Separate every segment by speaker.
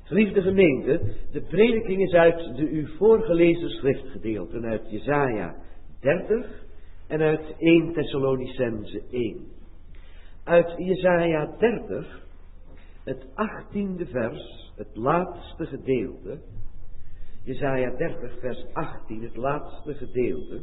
Speaker 1: Geliefde gemeente, de prediking is uit de u voorgelezen schriftgedeelten uit Jesaja 30 en uit 1 Thessalonicense 1. Uit Jesaja 30, het 18e vers, het laatste gedeelte. Jesaja 30 vers 18, het laatste gedeelte.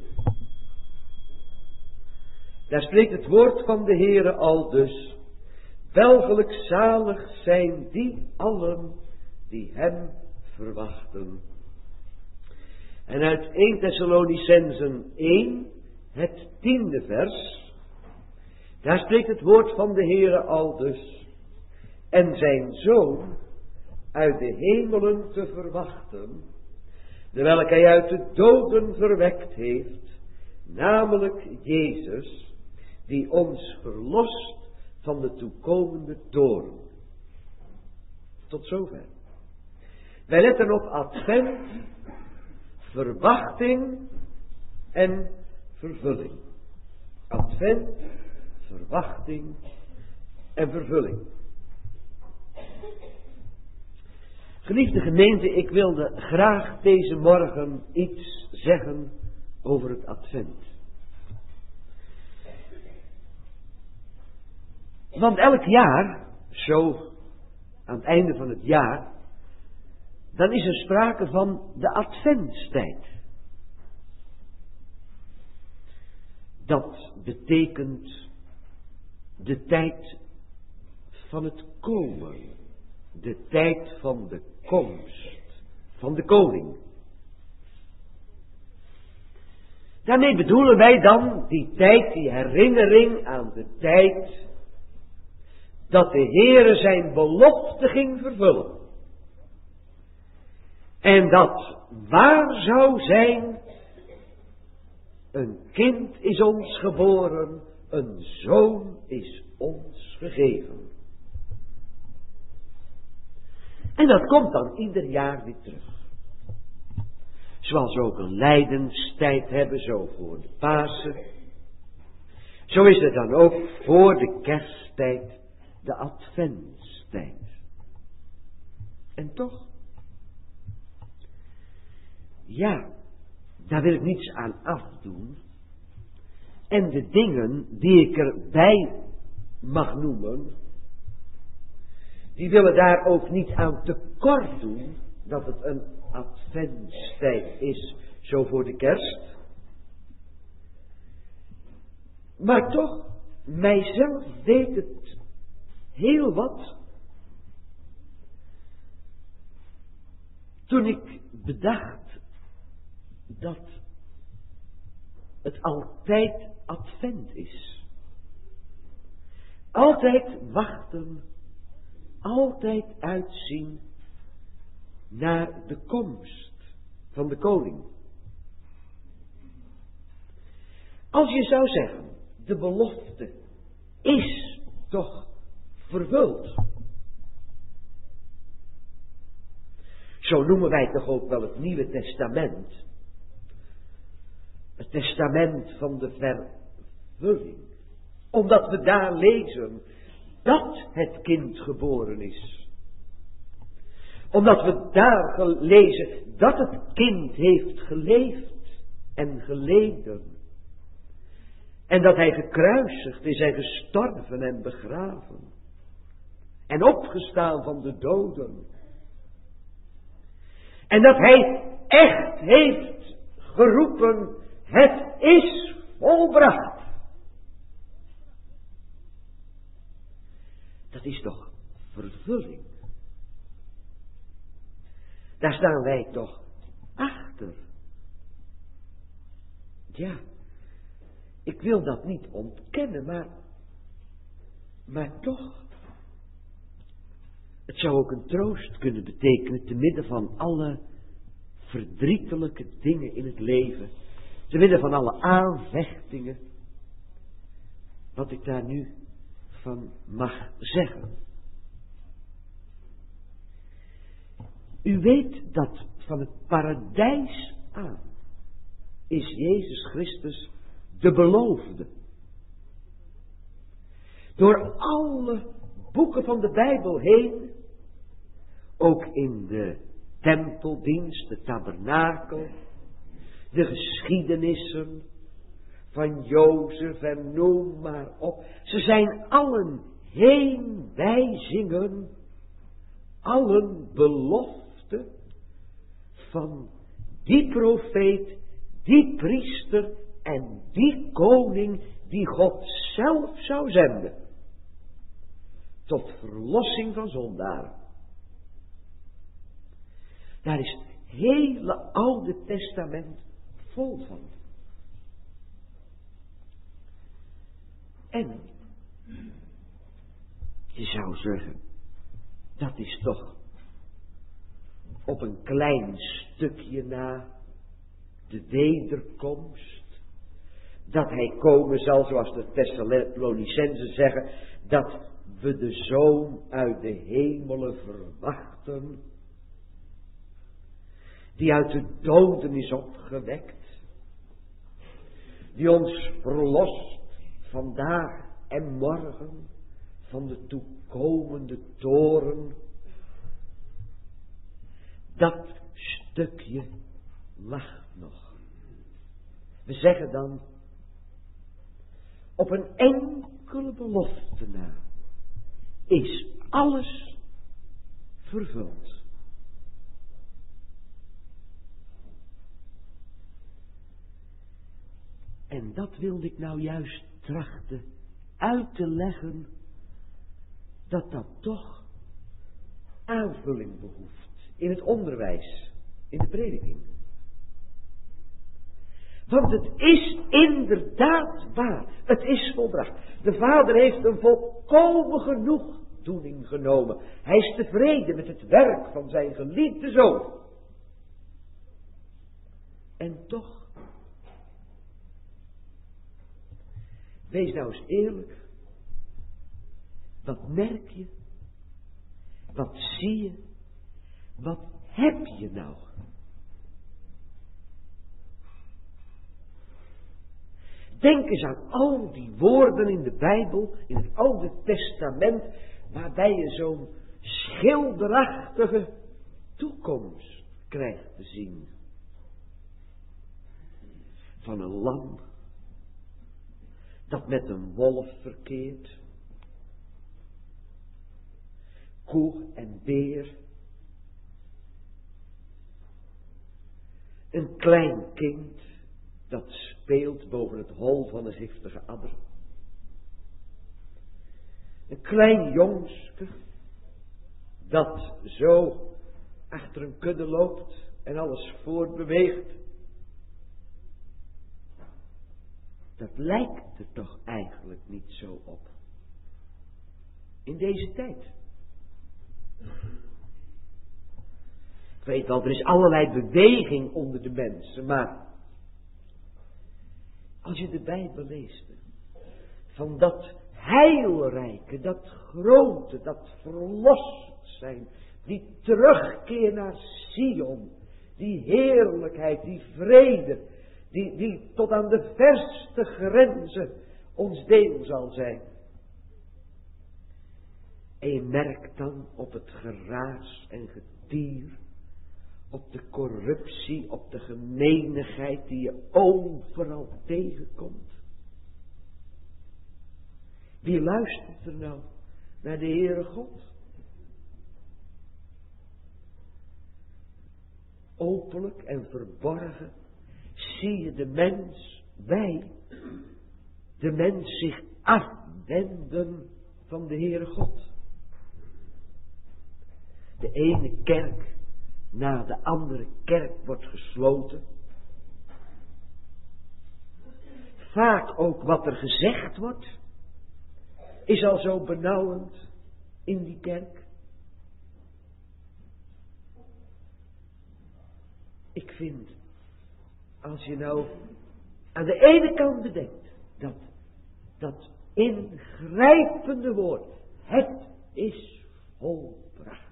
Speaker 1: Daar spreekt het woord van de Heere aldus: welgelijk zalig zijn die allen die hem verwachten. En uit 1 Thessalonicensen 1, het 10e vers, daar spreekt het woord van de Heere aldus: en zijn Zoon uit de hemelen te verwachten, dewelk hij uit de doden verwekt heeft, namelijk Jezus, die ons verlost van de toekomende toorn. Tot zover. Wij letten op advent, verwachting en vervulling. Advent, verwachting en vervulling. Geliefde gemeente, ik wilde graag deze morgen iets zeggen over het advent. Want elk jaar, zo aan het einde van het jaar, dan is er sprake van de adventstijd. Dat betekent de tijd van het komen, de tijd van de komst van de koning. Daarmee bedoelen wij dan die tijd, die herinnering aan de tijd dat de Heere zijn belofte ging vervullen. En dat waar zou zijn: een kind is ons geboren, een zoon is ons gegeven. En dat komt dan ieder jaar weer terug. Zoals we ook een lijdenstijd hebben, zo voor de Pasen. Zo is er dan ook voor de kersttijd de adventstijd. En toch, ja, daar wil ik niets aan afdoen. En de dingen die ik erbij mag noemen, die willen daar ook niet aan tekort doen dat het een adventstijd is, zo voor de kerst. Maar toch, mijzelf deed het heel wat toen ik bedacht dat het altijd advent is. Altijd wachten, altijd uitzien naar de komst van de koning. Als je zou zeggen, de belofte is toch vervuld. Zo noemen wij toch ook wel het Nieuwe Testament. Het testament van de vervulling. Omdat we daar lezen dat het kind geboren is. Omdat we daar lezen dat het kind heeft geleefd en geleden. En dat hij gekruisigd is en gestorven en begraven. En opgestaan van de doden. En dat hij echt heeft geroepen: het is volbracht. Dat is toch vervulling. Daar staan wij toch achter. Ja, ik wil dat niet ontkennen, maar toch. Het zou ook een troost kunnen betekenen te midden van alle verdrietelijke dingen in het leven. Te midden van alle aanvechtingen. Wat ik daar nu van mag zeggen. U weet dat van het paradijs aan is Jezus Christus de beloofde. Door alle boeken van de Bijbel heen ook in de tempeldienst, de tabernakel, de geschiedenissen van Jozef en noem maar op. Ze zijn allen heenwijzingen, allen beloften van die profeet, die priester en die koning die God zelf zou zenden. Tot verlossing van zondaren. Daar is het hele Oude Testament vol van. En je zou zeggen, dat is toch op een klein stukje na de wederkomst, dat hij komen zal, zoals de Thessalonicenzen zeggen, dat we de Zoon uit de hemelen verwachten, die uit de doden is opgewekt, die ons verlost vandaag en morgen van de toekomende toren. Dat stukje lacht nog. We zeggen dan, op een enkele belofte na is alles vervuld. En dat wilde ik nou juist trachten uit te leggen, dat dat toch aanvulling behoeft in het onderwijs, in de prediking. Want het is inderdaad waar, het is volbracht. De Vader heeft een volkomen genoegdoening genomen. Hij is tevreden met het werk van zijn geliefde Zoon. En toch, wees nou eens eerlijk. Wat merk je? Wat zie je? Wat heb je nou? Denk eens aan al die woorden in de Bijbel, in het Oude Testament, waarbij je zo'n schilderachtige toekomst krijgt te zien. Van een lam dat met een wolf verkeert, koe en beer, een klein kind dat speelt boven het hol van een giftige adder, een klein jongske dat zo achter een kudde loopt en alles voortbeweegt. Dat lijkt er toch eigenlijk niet zo op. In deze tijd. Ik weet wel, er is allerlei beweging onder de mensen, maar als je de Bijbel leest, van dat heilrijke, dat grote, dat verlost zijn, die terugkeer naar Sion, die heerlijkheid, die vrede, die tot aan de verste grenzen ons deel zal zijn. En je merkt dan op het geraas en getier, op de corruptie, op de gemeenigheid die je overal tegenkomt. Wie luistert er nou naar de Heere God? Openlijk en verborgen zie je de mens, wij, de mens zich afwenden van de Heere God. De ene kerk na de andere kerk wordt gesloten. Vaak ook wat er gezegd wordt, is al zo benauwend in die kerk. Ik vind, als je nou aan de ene kant bedenkt, dat ingrijpende woord, het is volbracht.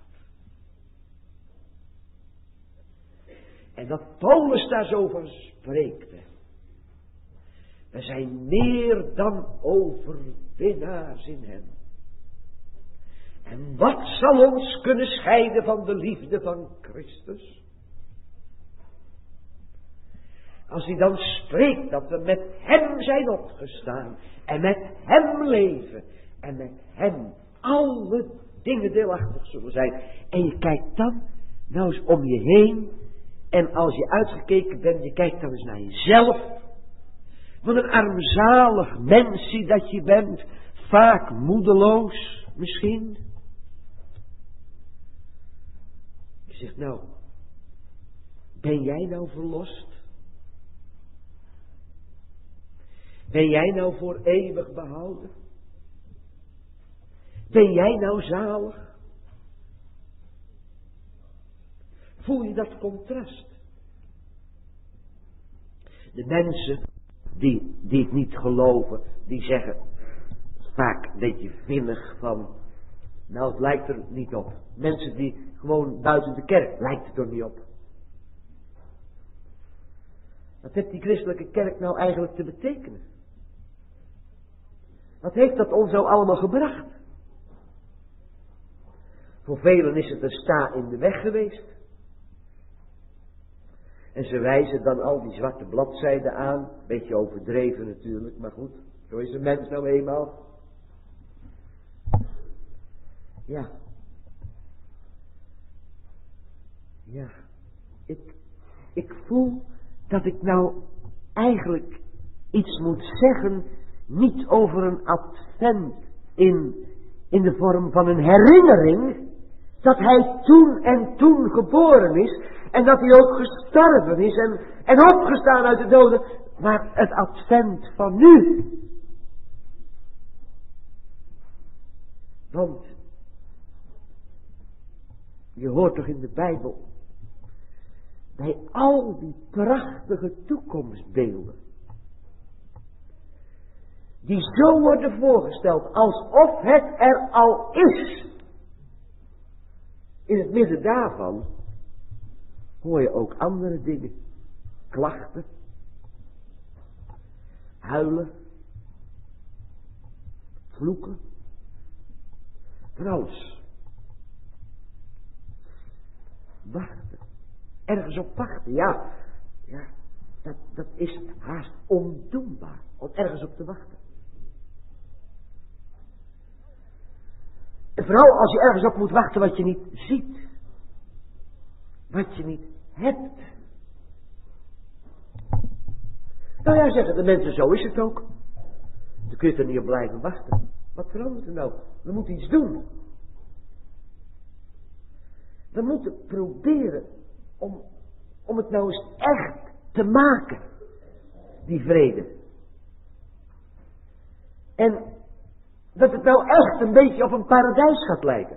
Speaker 1: En dat Paulus daar zo van spreekt. We zijn meer dan overwinnaars in hem. En wat zal ons kunnen scheiden van de liefde van Christus? Als hij dan spreekt dat we met hem zijn opgestaan en met hem leven en met hem alle dingen deelachtig zullen zijn. En je kijkt dan nou eens om je heen en als je uitgekeken bent, je kijkt dan eens naar jezelf. Wat een armzalig mensje dat je bent, vaak moedeloos misschien. Je zegt nou, ben jij nou verlost? Ben jij nou voor eeuwig behouden? Ben jij nou zalig? Voel je dat contrast? De mensen die het niet geloven, die zeggen vaak een beetje vinnig van, nou het lijkt er niet op. Mensen die gewoon buiten de kerk, lijkt het er niet op. Wat heeft die christelijke kerk nou eigenlijk te betekenen? Wat heeft dat ons nou allemaal gebracht? Voor velen is het een sta in de weg geweest. En ze wijzen dan al die zwarte bladzijden aan. Beetje overdreven natuurlijk, maar goed. Zo is de mens nou eenmaal. Ja. Ja. Ik voel dat ik nou eigenlijk iets moet zeggen, niet over een advent in de vorm van een herinnering, dat hij toen en toen geboren is, en dat hij ook gestorven is en opgestaan uit de doden, maar het advent van nu. Want je hoort toch in de Bijbel, bij al die prachtige toekomstbeelden, die zo worden voorgesteld alsof het er al is. In het midden daarvan hoor je ook andere dingen. Klachten. Huilen. Vloeken. Van alles. Wachten. Ergens op wachten. Ja, dat is haast ondoenbaar. Om ergens op te wachten. En vooral als je ergens op moet wachten wat je niet ziet. Wat je niet hebt. Nou ja, zeggen de mensen, zo is het ook. Dan kun je er niet op blijven wachten. Wat verandert er nou? We moeten iets doen. We moeten proberen om het nou eens echt te maken. Die vrede. En dat het nou echt een beetje op een paradijs gaat lijken.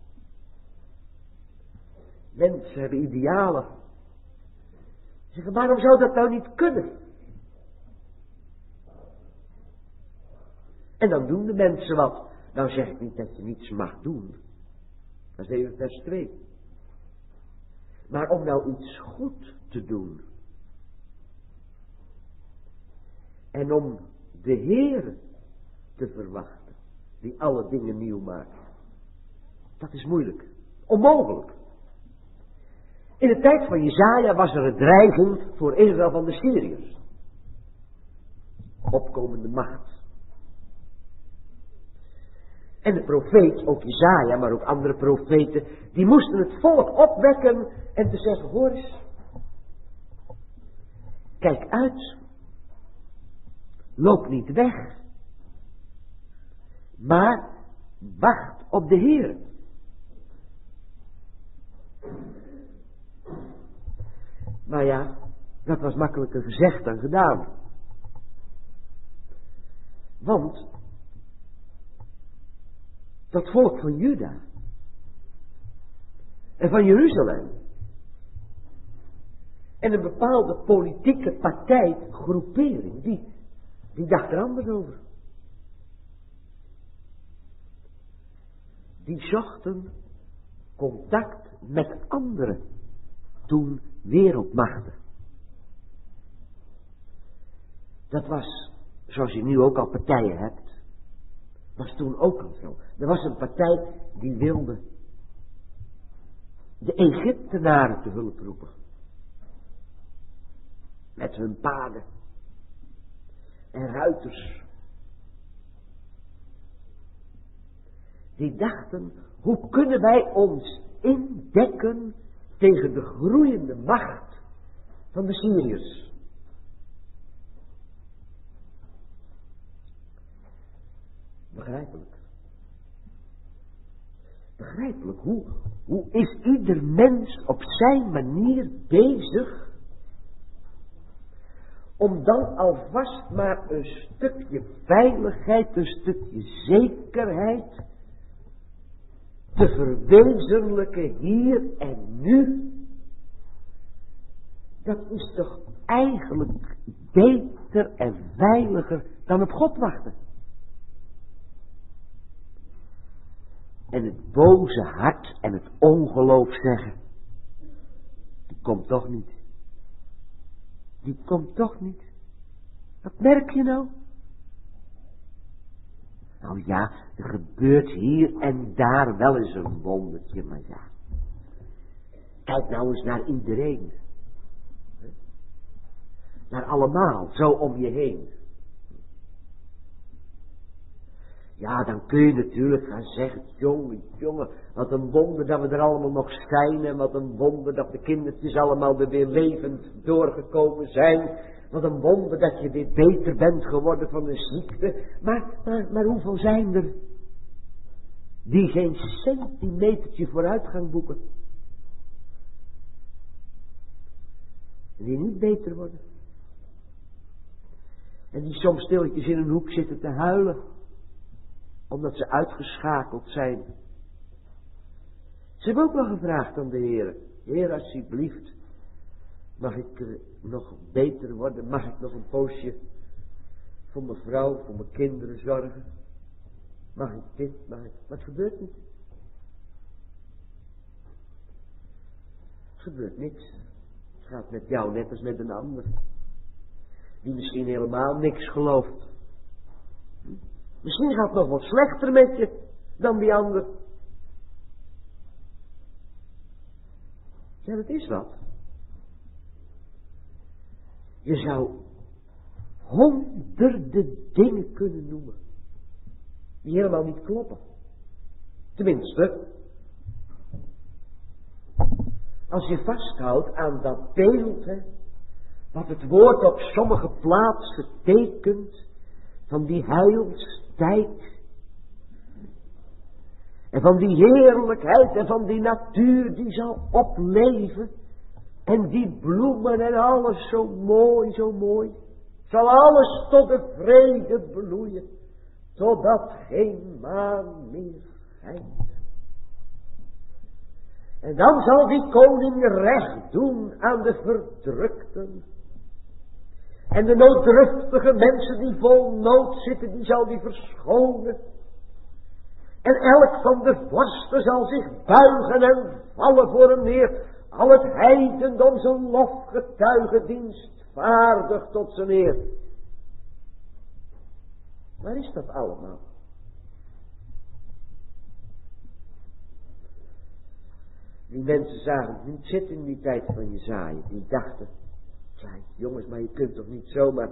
Speaker 1: Mensen hebben idealen. Zeggen, waarom zou dat nou niet kunnen? En dan doen de mensen wat. Nou zeg ik niet dat je niets mag doen. Dat is even vers 2. Maar om nou iets goed te doen. En om de Heere te verwachten. Die alle dingen nieuw maakt. Dat is moeilijk. Onmogelijk. In de tijd van Jesaja was er een dreiging voor Israël van de Syriërs. Opkomende macht. En de profeet, ook Jesaja, maar ook andere profeten, die moesten het volk opwekken en te zeggen, hoor eens. Kijk uit. Loop niet weg. Maar wacht op de Heer. Maar ja, dat was makkelijker gezegd dan gedaan. Want dat volk van Juda en van Jeruzalem en een bepaalde politieke partij, groepering, die dacht er anders over. Die zochten contact met andere toen wereldmachten. Dat was, zoals je nu ook al partijen hebt, was toen ook al zo. Er was een partij die wilde de Egyptenaren te hulp roepen. Met hun paarden en ruiters. Die dachten, hoe kunnen wij ons indekken tegen de groeiende macht van de Syriërs? Begrijpelijk. Begrijpelijk, hoe is ieder mens op zijn manier bezig om dan alvast maar een stukje veiligheid, een stukje zekerheid te verwezenlijken hier en nu? Dat is toch eigenlijk beter en veiliger dan op God wachten. En het boze hart en het ongeloof zeggen, die komt toch niet. Die komt toch niet. Wat merk je nou? Nou ja, er gebeurt hier en daar wel eens een wondertje, maar ja. Kijk nou eens naar iedereen. Naar allemaal, zo om je heen. Ja, dan kun je natuurlijk gaan zeggen, jongen, wat een wonder dat we er allemaal nog zijn en wat een wonder dat de kindertjes allemaal er weer levend doorgekomen zijn. Wat een wonder dat je weer beter bent geworden van een ziekte. Maar hoeveel zijn er die geen centimetertje vooruitgang boeken? En die niet beter worden. En die soms stilletjes in een hoek zitten te huilen. Omdat ze uitgeschakeld zijn. Ze hebben ook wel gevraagd aan de Heer. Heer, alsjeblieft. Mag ik nog beter worden? Mag ik nog een poosje voor mijn vrouw, voor mijn kinderen zorgen? Mag ik dit? Maar het gebeurt niet. Het gebeurt niks. Het gaat met jou net als met een ander. Die misschien helemaal niks gelooft. Misschien gaat het nog wat slechter met je dan die ander. Ja, dat is wat. Je zou honderden dingen kunnen noemen die helemaal niet kloppen. Tenminste, als je vasthoudt aan dat beeld, wat het woord op sommige plaatsen tekent, van die heilstijd, en van die heerlijkheid, en van die natuur die zal opleven, en die bloemen en alles zo mooi, zo mooi, zal alles tot de vrede bloeien, totdat geen maan meer schijnt. En dan zal die koning recht doen aan de verdrukten. En de nooddruftige mensen die vol nood zitten, die zal die verschonen. En elk van de vorsten zal zich buigen en vallen voor hem neer. Al het heidendom zijn lofgetuigen dienstvaardig tot zijn eer. Waar is dat allemaal? Die mensen zagen het niet zitten in die tijd van Jesaja. Die dachten, ja jongens, maar je kunt toch niet zomaar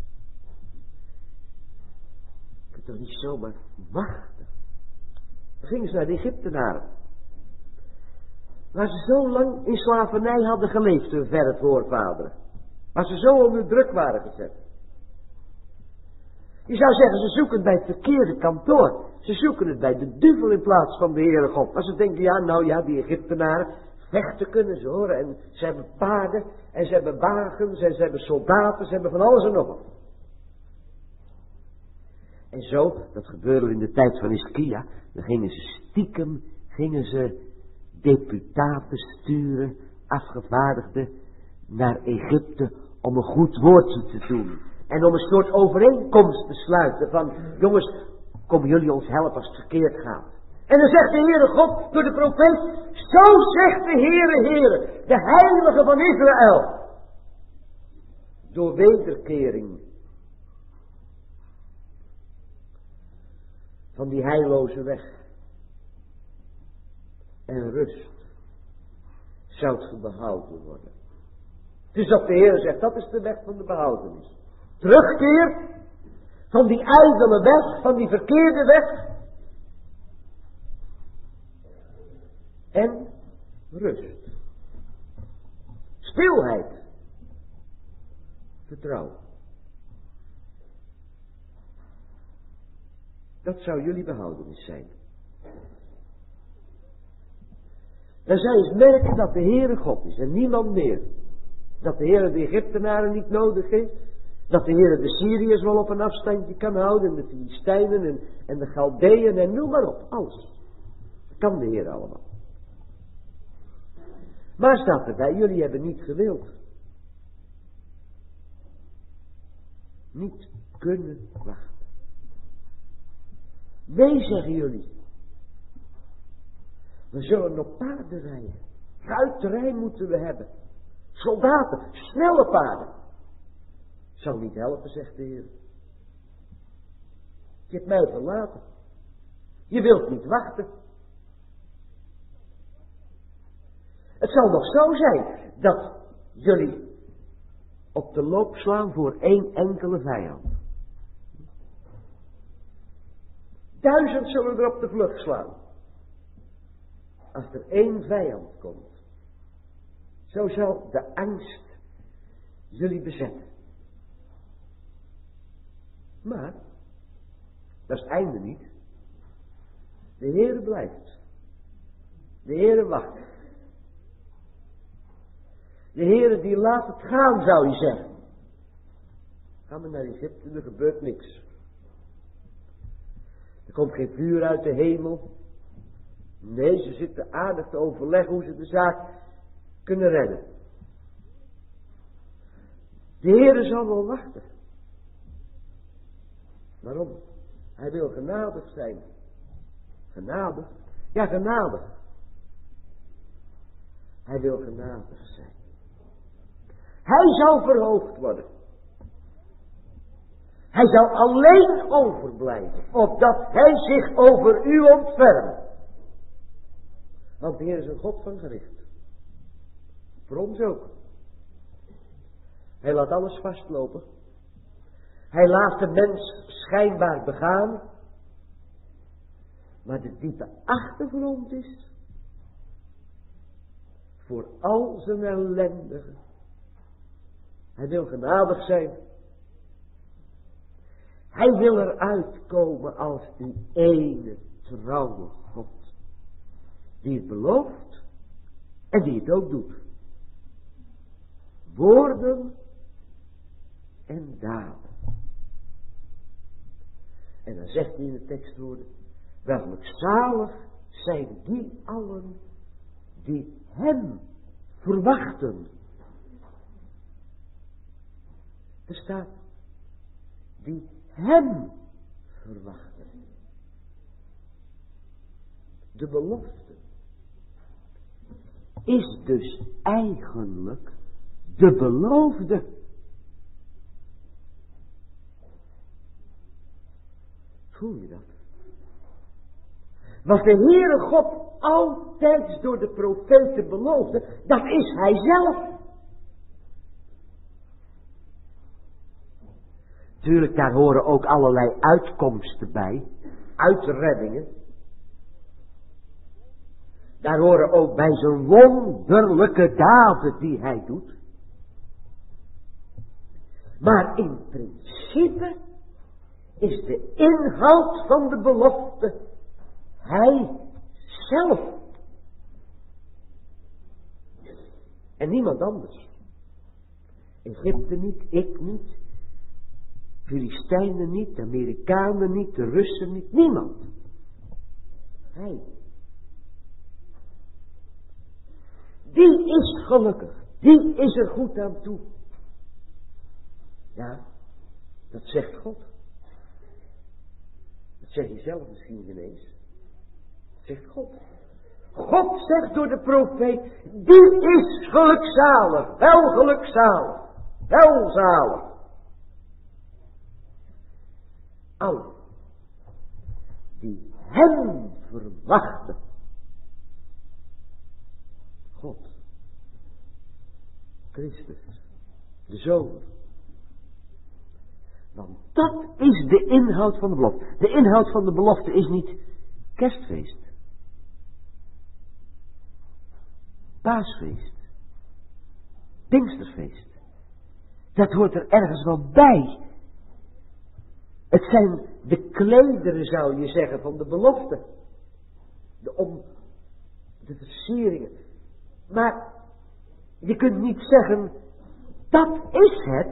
Speaker 1: wachten. Dan gingen ze naar de Egyptenaren. Waar ze zo lang in slavernij hadden geleefd, hun verre voorvaderen. Waar ze zo onder druk waren gezet. Je zou zeggen, ze zoeken het bij het verkeerde kantoor. Ze zoeken het bij de duivel in plaats van de Heere God. Maar ze denken, die Egyptenaren, vechten kunnen ze horen. En ze hebben paarden, en ze hebben wagens, en ze hebben soldaten, ze hebben van alles en nog wat. En zo, dat gebeurde in de tijd van Hiskia, dan gingen ze stiekem, deputaten sturen, afgevaardigden, naar Egypte om een goed woordje te doen. En om een soort overeenkomst te sluiten van, jongens, komen jullie ons helpen als het verkeerd gaat. En dan zegt de Heere God door de profeet, zo zegt de Heere, de Heilige van Israël. Door wederkering van die heilloze weg. En rust zou behouden worden. Dus dat de Heer zegt, dat is de weg van de behoudenis. Terugkeer van die ijdele weg, van die verkeerde weg. En rust. Stilheid. Vertrouwen. Dat zou jullie behoudenis zijn. Dan zou je eens merken dat de Heere God is en niemand meer. Dat de Heere de Egyptenaren niet nodig heeft. Dat de Heere de Syriërs wel op een afstandje kan houden. En de Filistijnen en de Galdeën en noem maar op. Alles. Dat kan de Heere allemaal. Maar staat erbij, jullie hebben niet gewild. Niet kunnen wachten. Nee, zeggen jullie. We zullen op paarden rijden. Ruiterij moeten we hebben. Soldaten, snelle paarden. Zal niet helpen, zegt de Heer. Je hebt mij verlaten. Je wilt niet wachten. Het zal nog zo zijn dat jullie op de loop slaan voor één enkele vijand. 1000 zullen er op de vlucht slaan. Als er één vijand komt. Zo zal de angst jullie bezetten. Maar, dat is het einde niet. De Heere blijft. De Heere wacht. De Heere die laat het gaan, zou je zeggen. Gaan we naar Egypte, er gebeurt niks. Er komt geen vuur uit de hemel. Nee, ze zitten aardig te overleggen hoe ze de zaak kunnen redden. De Heere zal wel wachten. Waarom? Hij wil genadig zijn. Genadig? Ja, genadig. Hij wil genadig zijn. Hij zal verhoogd worden. Hij zal alleen overblijven, opdat hij zich over u ontfermt. Want de Heer is een God van gericht. Voor ons ook. Hij laat alles vastlopen. Hij laat de mens schijnbaar begaan. Maar de diepe achtergrond is, voor al zijn ellendigen. Hij wil genadig zijn. Hij wil eruit komen als die ene trouwe God. Die het belooft en die het ook doet. Woorden en daden. En dan zegt hij in de tekstwoorden, welk zalig zijn die allen die hem verwachten. Er staat, die hem verwachten. De belofte is dus eigenlijk de beloofde. Voel je dat? Wat de Heere God altijd door de profeten beloofde, dat is Hij zelf. Tuurlijk, daar horen ook allerlei uitkomsten bij, uitreddingen. Daar horen ook bij zijn wonderlijke daden die hij doet. Maar in principe is de inhoud van de belofte hij zelf. En niemand anders. Egypte niet, ik niet. Filistijnen niet, de Amerikanen niet, de Russen niet, niemand. Hij. Die is gelukkig, die is er goed aan toe. Ja, dat zegt God. Dat zeg je zelf misschien geen eens. Dat zegt God. God zegt door de profeet, die is gelukzalig, wel gelukzalig, welzalig. Allen die hem verwachten. God, Christus, de Zoon. Want dat is de inhoud van de belofte. De inhoud van de belofte is niet kerstfeest, paasfeest, pinksterfeest. Dat hoort er ergens wel bij. Het zijn de klederen, zou je zeggen, van de belofte. De versieringen. Maar je kunt niet zeggen, dat is het.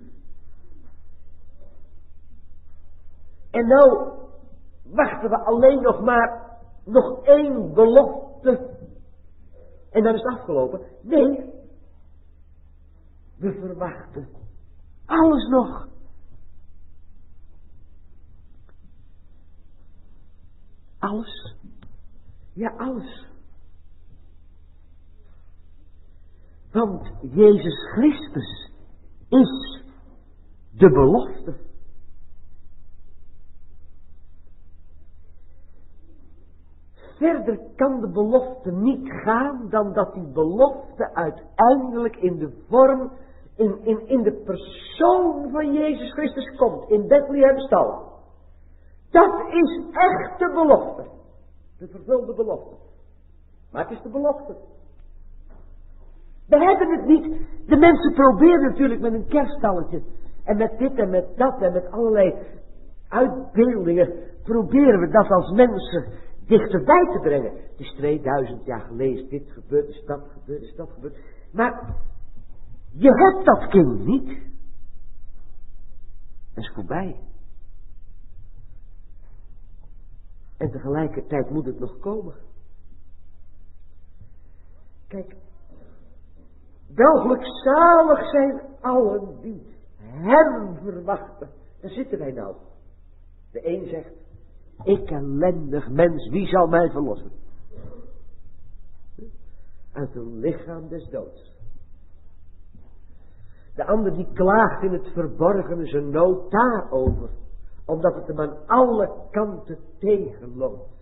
Speaker 1: En nou wachten we alleen nog één belofte. En dan is het afgelopen. Nee. We verwachten alles nog. Alles. Ja, alles. Want Jezus Christus is de belofte. Verder kan de belofte niet gaan dan dat die belofte uiteindelijk in de vorm, in de persoon van Jezus Christus komt. In Bethlehemstal. Dat is echt de belofte. De vervulde belofte. Maar het is de belofte. We hebben het niet. De mensen proberen natuurlijk met een kerststalletje. En met dit en met dat en met allerlei uitbeeldingen. Proberen we dat als mensen dichterbij te brengen. Het is 2000 jaar geleden. Is dit gebeurd, is dat gebeurd, is dat gebeurd. Maar je hebt dat kind niet. Het is voorbij. En tegelijkertijd moet het nog komen. Kijk, welgelukzalig zijn allen die hem verwachten. Daar zitten wij nou. De een zegt, ik ellendig mens, wie zal mij verlossen? Uit een lichaam des doods. De ander die klaagt in het verborgene zijn nood daarover. Omdat het hem aan alle kanten tegenloopt.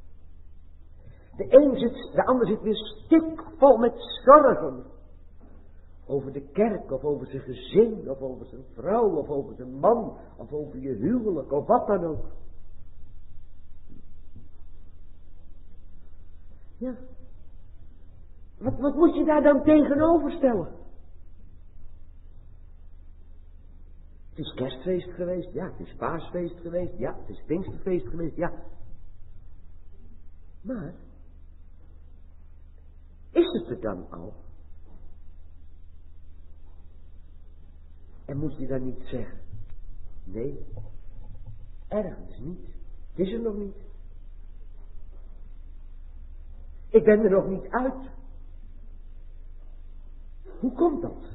Speaker 1: De ander zit weer stikvol met zorgen. Over de kerk, of over zijn gezin, of over zijn vrouw, of over zijn man, of over je huwelijk, of wat dan ook. Ja. Wat moet je daar dan tegenover stellen? Het is kerstfeest geweest, ja. Het is paasfeest geweest, ja. Het is pinksterfeest geweest, ja. Maar, is het er dan al? En moet je dan niet zeggen, nee, ergens niet. Het is er nog niet. Ik ben er nog niet uit. Hoe komt dat?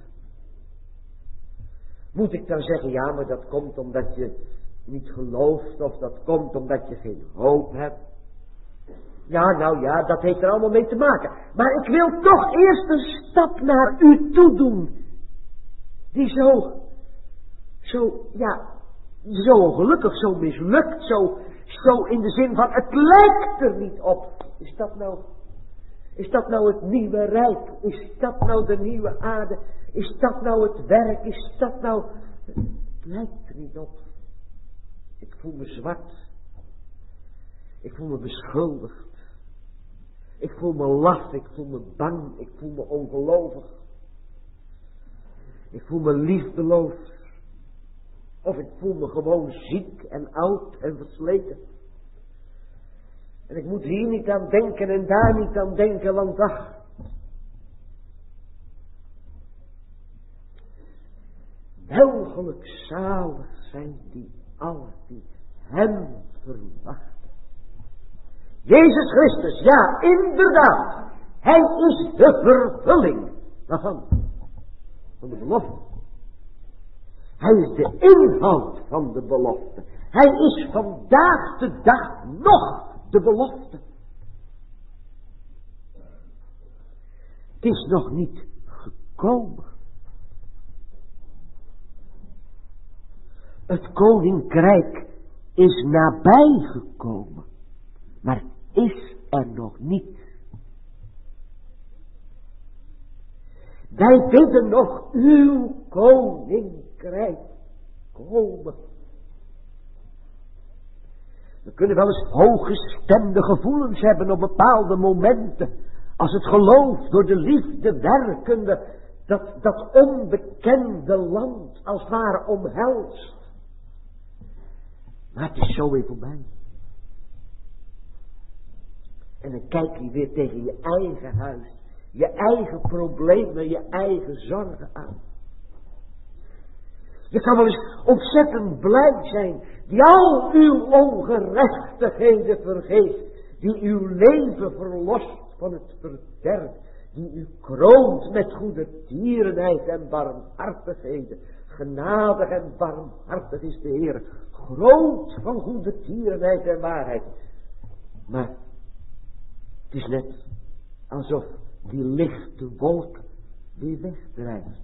Speaker 1: Moet ik dan zeggen, ja, maar dat komt omdat je niet gelooft, of dat komt omdat je geen hoop hebt? Ja, nou ja, dat heeft er allemaal mee te maken. Maar ik wil toch eerst een stap naar u toe doen. Die zo ongelukkig, zo mislukt, zo in de zin van, het lijkt er niet op. Is dat nou het nieuwe rijk? Is dat nou de nieuwe aarde? Is dat nou het werk? Is dat nou... Het lijkt er niet op. Ik voel me zwart. Ik voel me beschuldigd. Ik voel me laf. Ik voel me bang. Ik voel me ongelovig. Ik voel me liefdeloos. Of ik voel me gewoon ziek en oud en versleten. En ik moet hier niet aan denken en daar niet aan denken, want ach. Welgelukzalig zijn die allen die hem verwachten. Jezus Christus, ja, inderdaad. Hij is de vervulling. Waarvan? Van de belofte. Hij is de inhoud van de belofte. Hij is vandaag de dag nog de belofte. Het is nog niet gekomen. Het koninkrijk is nabij gekomen. Maar het is er nog niet. Wij bidden nog uw koninkrijk komen. We kunnen wel eens hooggestemde gevoelens hebben op bepaalde momenten. Als het geloof door de liefde werkende dat onbekende land als het ware omhelst. Maar het is zo weer voorbij. En dan kijk je weer tegen je eigen huis, je eigen problemen, je eigen zorgen aan. Je kan wel eens ontzettend blij zijn, die al uw ongerechtigheden vergeeft, die uw leven verlost van het verderf, die u kroont met goede tierenheid en barmhartigheden. Genadig en barmhartig is de Heer, groot van goede tierenheid en waarheid. Maar het is net alsof die lichte wolk weer wegdrijft.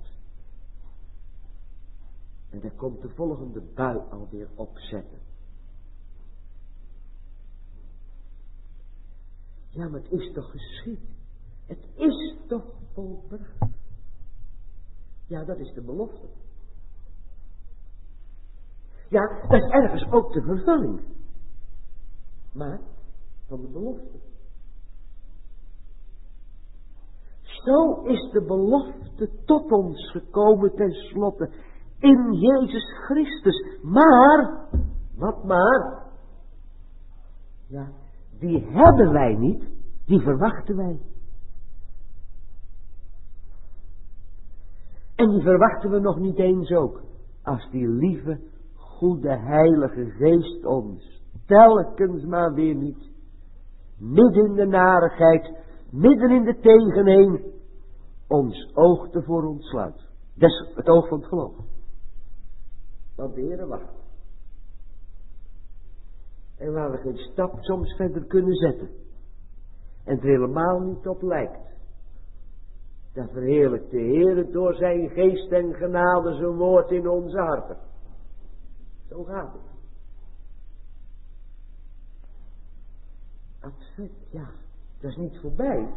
Speaker 1: En daar komt de volgende bui alweer opzetten. Ja, maar het is toch geschied? Het is toch volbracht? Ja, dat is de belofte. Ja, dat is ergens ook de vervulling. Maar van de belofte. Zo is de belofte tot ons gekomen tenslotte in Jezus Christus. Maar, wat maar? Ja, die hebben wij niet, die verwachten wij. En die verwachten we nog niet eens ook, als die lieve, goede, heilige Geest ons telkens maar weer niet, midden in de narigheid, midden in de tegenheen, ons oog ervoor ontsluit. Dat is het oog van het geloof. Want de Heer wacht. En waar we geen stap soms verder kunnen zetten. En het helemaal niet op lijkt. Dan verheerlijkt de Heer door zijn geest en genade zijn woord in onze harten. Zo gaat het. Advent, ja, dat is niet voorbij.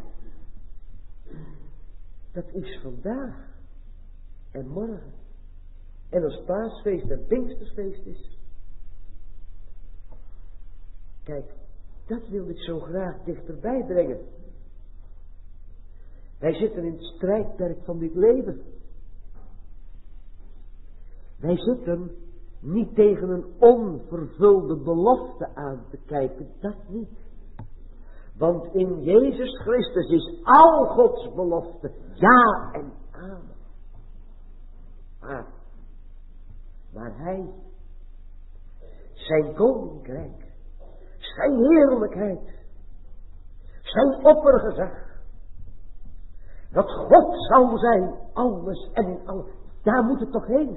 Speaker 1: Dat is vandaag en morgen. En als paasfeest en pinkstersfeest is. Kijk, dat wil ik zo graag dichterbij brengen. Wij zitten in het strijdperk van dit leven. Wij zitten niet tegen een onvervulde belofte aan te kijken, dat niet. Want in Jezus Christus is al Gods belofte ja en amen. Maar Hij, zijn koninkrijk, zijn heerlijkheid, zijn oppergezag, dat God zal zijn, alles en in alles, daar moet het toch heen.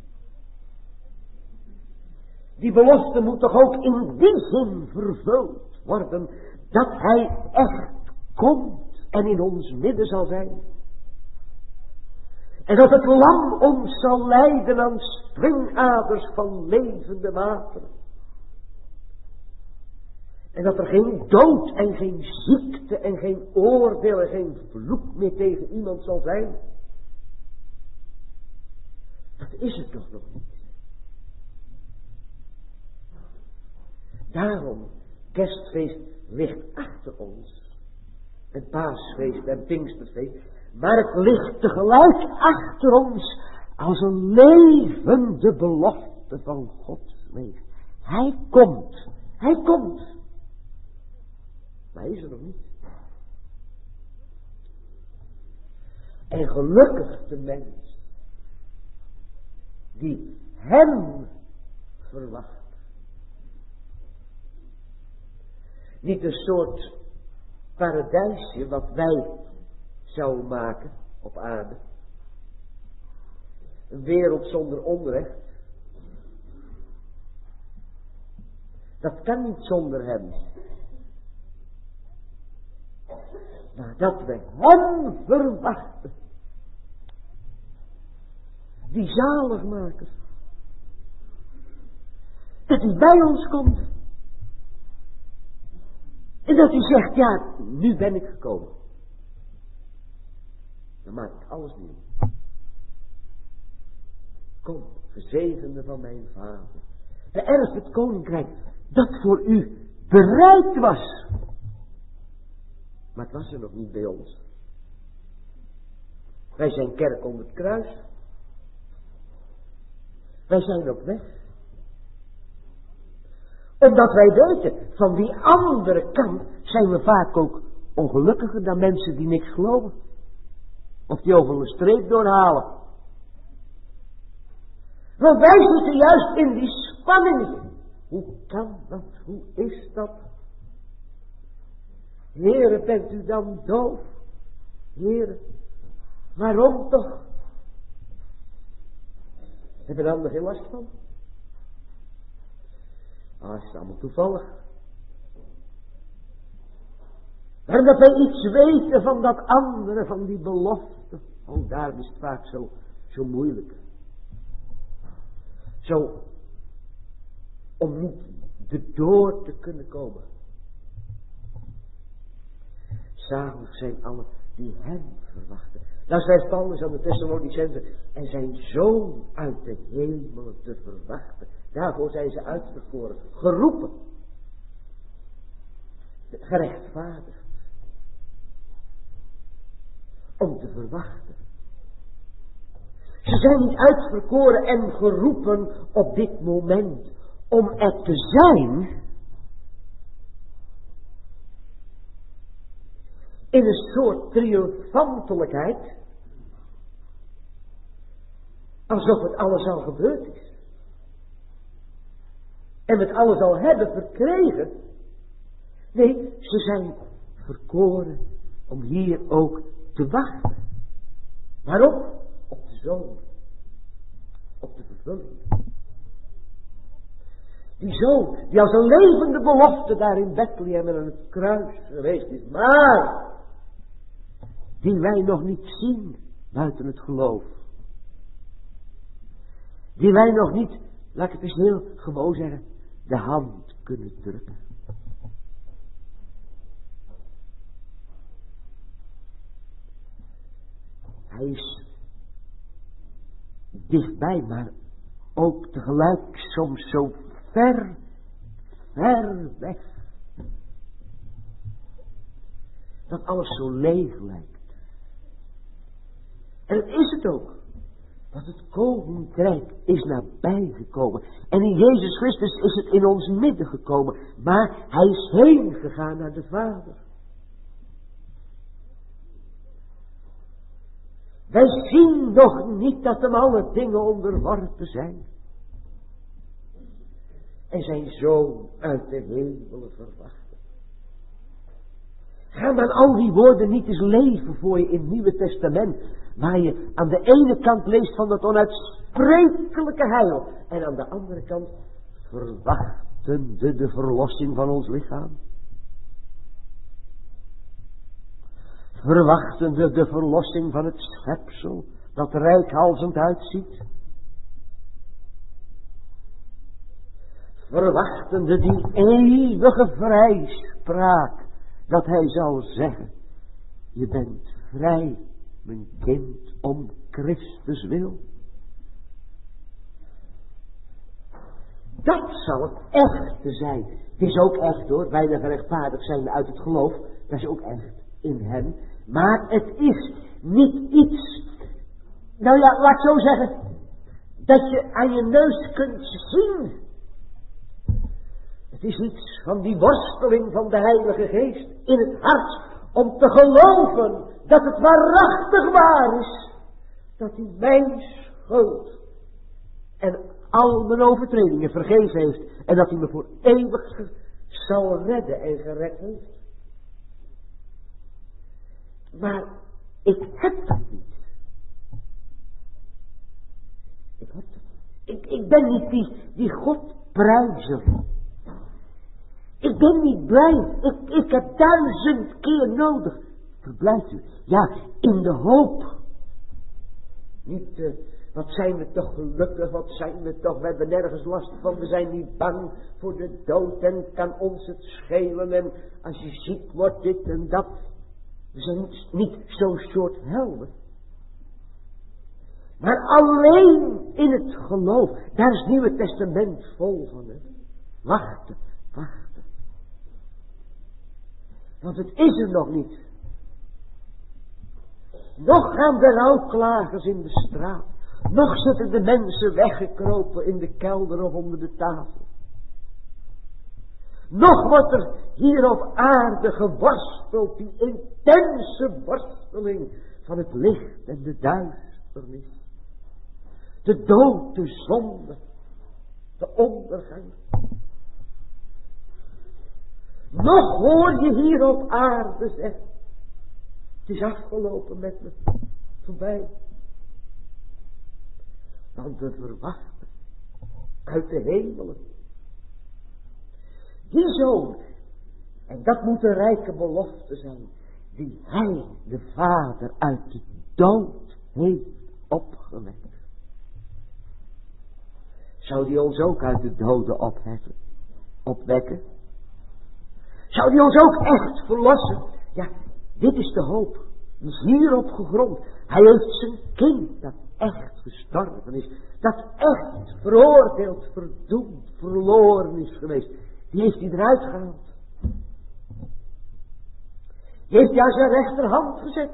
Speaker 1: Die belofte moet toch ook in die zin vervuld worden, dat Hij echt komt en in ons midden zal zijn. En dat het lam ons zal leiden aan springaders van levende wateren. En dat er geen dood en geen ziekte en geen oordeel en geen vloek meer tegen iemand zal zijn. Dat is het toch nog niet. Daarom, kerstfeest ligt achter ons. En paasfeest en pinksterfeest. Maar het ligt tegelijk achter ons als een levende belofte van Gods leven. Hij komt. Hij komt. Maar hij is er nog niet. En gelukkig de mens die hem verwacht. Niet een soort paradijsje wat wij zouden maken op aarde. Een wereld zonder onrecht. Dat kan niet zonder hem. Maar dat we hem verwachten. Die zaligmaker. Dat hij bij ons komt. En dat hij zegt, ja, nu ben ik gekomen. Dan maak ik alles nieuw. Kom, gezegende van mijn vader. Beërf het koninkrijk dat voor u bereid was. Maar het was er nog niet bij ons. Wij zijn kerk om het kruis. Wij zijn op weg. Omdat wij weten, van die andere kant zijn we vaak ook ongelukkiger dan mensen die niks geloven. Of die over een streep doorhalen. Want wij zitten juist in die spanning. Hoe kan dat? Hoe is dat? Heere, bent u dan doof? Heere, waarom toch? Hebben we dan er geen last van? Ah, het is allemaal toevallig. Maar dat wij iets weten van dat andere, van die belofte. Oh, daar is het vaak zo moeilijk. Zo, om niet erdoor te kunnen komen. Zalig zijn allen die hem verwachten. Dan schrijft Paulus aan de Thessalonicenzen, en zijn zoon uit de hemel te verwachten. Daarvoor zijn ze uitverkoren, geroepen, gerechtvaardigd. Om te verwachten. Ze zijn niet uitverkoren en geroepen op dit moment om er te zijn. In een soort triomfantelijkheid. Alsof het alles al gebeurd is. En we het alles al hebben verkregen. Nee, ze zijn verkoren om hier ook te wachten. Waarom? Op de zoon. Op de vervulling. Die zoon, die als een levende belofte daar in Bethlehem en aan het kruis geweest is. Maar, die wij nog niet zien buiten het geloof. Die wij nog niet, laat ik het eens heel gewoon zeggen, de hand kunnen drukken. Hij is dichtbij, maar ook tegelijk soms zo ver weg. Dat alles zo leeg lijkt. En dat is het ook. Want het koninkrijk is nabij gekomen. En in Jezus Christus is het in ons midden gekomen. Maar hij is heen gegaan naar de Vader. Wij zien nog niet dat hem alle dingen onderworpen zijn. En zijn zoon uit de hemelen verwachten. Gaan dan al die woorden niet eens leven voor je in het Nieuwe Testament. Waar je aan de ene kant leest van dat onuitsprekelijke heil. En aan de andere kant verwachtende de verlossing van ons lichaam. Verwachtende de verlossing van het schepsel. Dat reikhalzend uitziet. Verwachtende die eeuwige vrijspraak. Dat hij zal zeggen. Je bent vrij, mijn kind, om Christus wil. Dat zal het echte zijn. Het is ook echt hoor, wij de gerechtvaardigd zijn uit het geloof. Dat is ook echt in hem. Maar het is niet iets, nou ja, laat ik zo zeggen, dat je aan je neus kunt zien. Het is iets van die worsteling van de Heilige Geest in het hart om te geloven dat het waarachtig waar is. Dat hij mijn schuld en al mijn overtredingen vergeven heeft. En dat hij me voor eeuwig zal redden en gered heeft. Maar ik heb dat niet. Ik ben niet die Godprijzer. Ik ben niet blij. Ik heb 1000 keer nodig. Verblijft u. Ja, in de hoop. Niet Wat zijn we toch gelukkig, wat zijn we toch, we hebben nergens last van, we zijn niet bang voor de dood en kan ons het schelen en als je ziek wordt dit en dat. We zijn niet zo'n soort helden. Maar alleen in het geloof, daar is het Nieuwe Testament vol van. Hè? Wachten, wachten. Want het is er nog niet. Nog gaan de rouwklagers in de straat. Nog zitten de mensen weggekropen in de kelder of onder de tafel. Nog wordt er hier op aarde geworsteld, die intense worsteling van het licht en de duisternis. De dood, de zonde, de ondergang. Nog hoor je hier op aarde zeggen, het is afgelopen met me, voorbij. Want we verwachten uit de hemelen die zoon, en dat moet een rijke belofte zijn, die hij, de Vader, uit de dood heeft opgewekt. Zou die ons ook uit de doden opwekken? Zou die ons ook echt verlossen? Ja, dit is de hoop. Die is hierop gegrond. Hij heeft zijn kind dat echt gestorven is. Dat echt veroordeeld, verdoemd, verloren is geweest. Die heeft hij eruit gehaald. Die heeft hij aan zijn rechterhand gezet.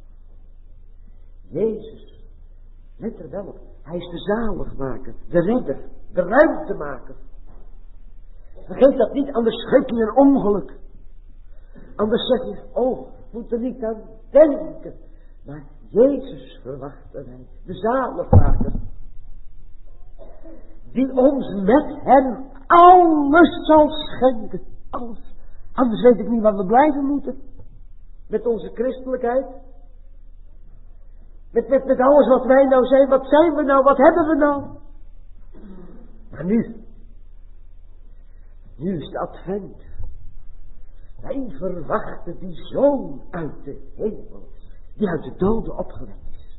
Speaker 1: Jezus, let er wel op. Hij is de zaligmaker, de redder, de ruimtemaker. Vergeet dat niet, anders schrik je een ongeluk. Anders zeg je, oh, moet er niet aan denken. Maar Jezus verwachten wij, de zaligmaker. Die ons met hem alles zal schenken. Alles. Anders weet ik niet waar we blijven moeten. Met onze christelijkheid. Met alles wat wij nou zijn. Wat zijn we nou? Wat hebben we nou? Maar nu. Nu is het advent. Wij verwachten die zoon uit de hemel. Die uit de doden opgewekt is.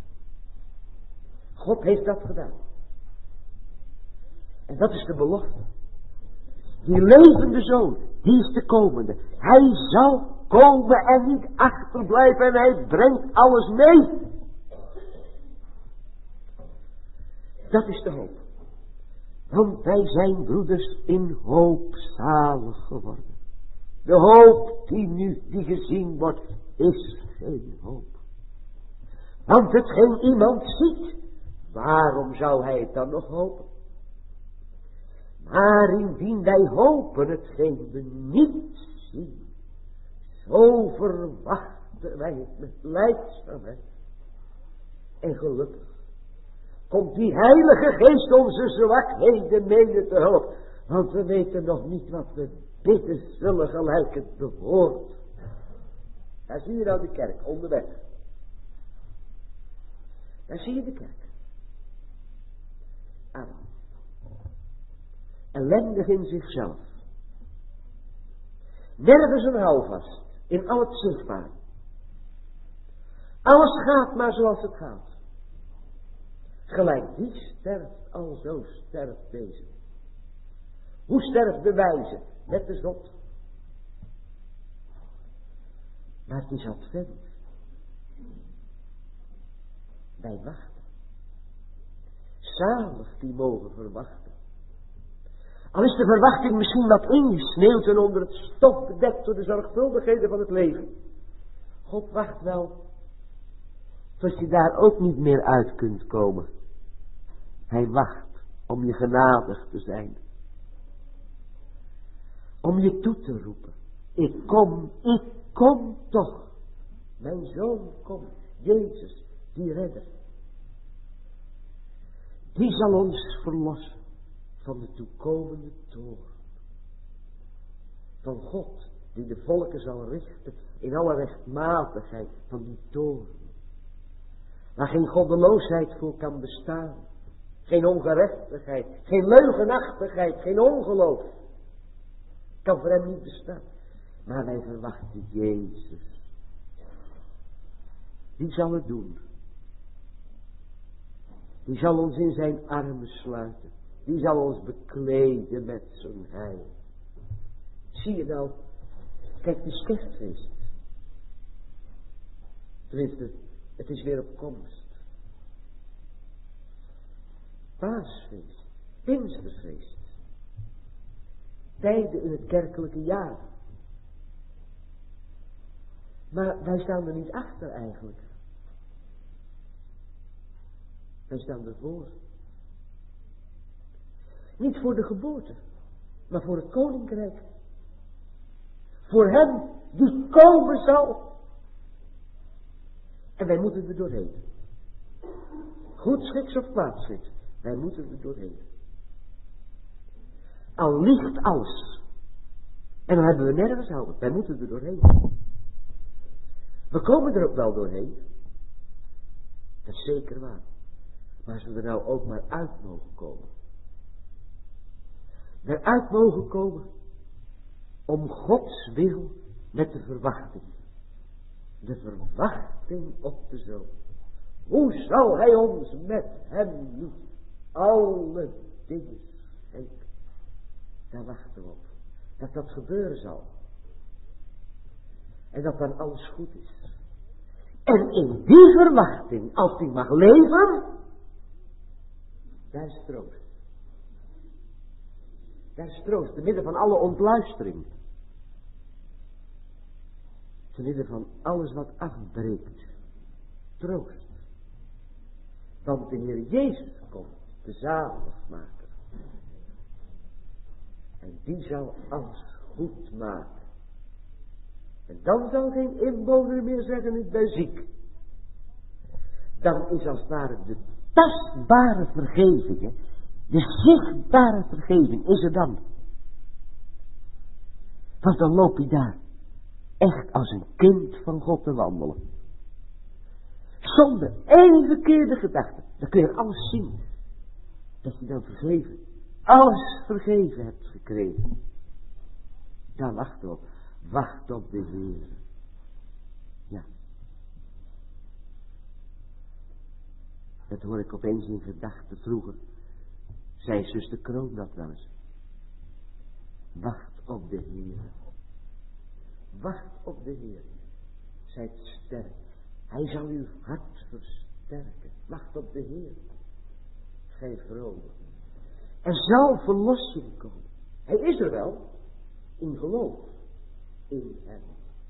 Speaker 1: God heeft dat gedaan. En dat is de belofte. Die levende zoon, die is de komende. Hij zal komen en niet achterblijven en hij brengt alles mee. Dat is de hoop. Want wij zijn broeders in hoop zalig geworden. De hoop die gezien wordt, is geen hoop. Want hetgeen iemand ziet, waarom zou hij het dan nog hopen? Maar indien wij hopen hetgeen we niet zien, zo verwachten wij het met lijdzaamheid en gelukkig. Komt die Heilige Geest onze zwakheden mede te hulp. Want we weten nog niet wat we bidden zullen gelijk het behoort. Daar zie je nou de kerk onderweg. Daar zie je de kerk. Arm. Ellendig in zichzelf. Nergens een houvast. In al het zichtbaar. Alles gaat maar zoals het gaat. Gelijk die sterft, alzo sterft deze. Hoe sterft de wijze? Met de zot. Maar het is advent. Wij wachten. Zalig die mogen verwachten. Al is de verwachting misschien wat ingesneeuwd en onder het stof bedekt door de zorgvuldigheden van het leven. God wacht wel tot je daar ook niet meer uit kunt komen. Hij wacht om je genadig te zijn. Om je toe te roepen. Ik kom toch. Mijn zoon komt. Jezus, die redder. Die zal ons verlossen van de toekomende toorn. Van God, die de volken zal richten in alle rechtmatigheid van die toorn. Waar geen goddeloosheid voor kan bestaan. Geen ongerechtigheid, geen leugenachtigheid, geen ongeloof. Kan voor hem niet bestaan. Maar wij verwachten Jezus. Die zal het doen. Die zal ons in zijn armen sluiten. Die zal ons bekleden met zijn heil. Zie je nou, kijk, het is kerstfeest. Tenminste, het is weer op komst. Paasfeest, Pinksterfeest. Tijden in het kerkelijke jaar. Maar wij staan er niet achter eigenlijk. Wij staan ervoor. Niet voor de geboorte, maar voor het koninkrijk. Voor hem die komen zal. En wij moeten er doorheen. Goed schiks of kwaad schiks, wij moeten er doorheen. Al ligt alles. En dan hebben we nergens houden. Wij moeten er doorheen. We komen er ook wel doorheen. Dat is zeker waar. Maar als we er nou ook maar uit mogen komen. Eruit mogen komen. Om Gods wil met de verwachting. De verwachting op de Zoon. Hoe zal hij ons met hem niet alle dingen schenken? Daar wachten we op. Dat dat gebeuren zal. En dat dan alles goed is. En in die verwachting, als die mag leven, daar is troost. Daar is troost, te midden van alle ontluistering. Te midden van alles wat afbreekt. Troost. Want de Heer Jezus komt, de zaligmaker. En die zal alles goed maken. En dan zal geen inwoner meer zeggen, ik ben ziek. Dan is als het ware de tastbare vergeving, de zichtbare vergeving is er dan. Want dan loop je daar echt als een kind van God te wandelen. Zonder één verkeerde gedachte. Dan kun je alles zien. Dat je dan vergeven. Alles vergeven hebt gekregen. Daar wacht op. Wacht op de Heer. Ja. Dat hoor ik opeens in gedachten vroeger. Zei zuster Kroon dat wel eens. Wacht op de Heer. Wacht op de Heer. Zijt sterk. Hij zal uw hart versterken. Wacht op de Heer. Gij vrome. Er zal verlossing komen. Hij is er wel. In geloof. In hem.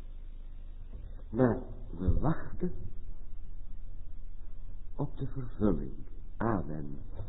Speaker 1: Maar we wachten op de vervulling. Amen.